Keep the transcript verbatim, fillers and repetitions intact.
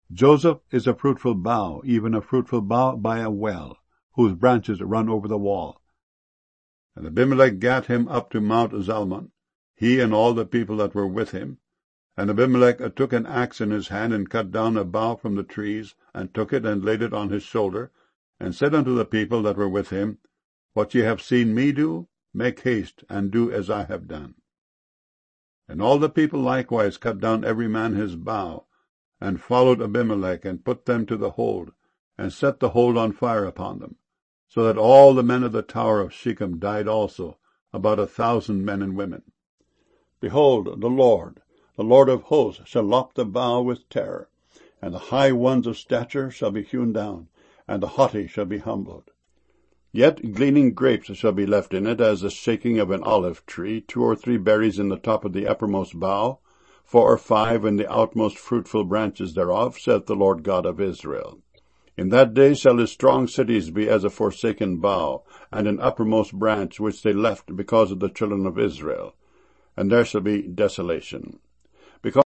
Joseph is a fruitful bough, even a fruitful bough by a well, whose branches run over the wall. And Abimelech gat him up to Mount Zalmon, he and all the people that were with him. And Abimelech took an axe in his hand, and cut down a bough from the trees, and took it, and laid it on his shoulder, and said unto the people that were with him, What ye have seen me do, make haste, and do as I have done. And all the people likewise cut down every man his bough, and followed Abimelech, and put them to the hold, and set the hold on fire upon them, so that all the men of the tower of Shechem died also, about a thousand men and women. Behold, the Lord, the Lord of hosts, shall lop the bough with terror, and the high ones of stature shall be hewn down, and the haughty shall be humbled. Yet gleaning grapes shall be left in it, as the shaking of an olive tree, two or three berries in the top of the uppermost bough, four or five in the outmost fruitful branches thereof, saith the Lord God of Israel. In that day shall his strong cities be as a forsaken bough, and an uppermost branch which they left because of the children of Israel, and there shall be desolation. Because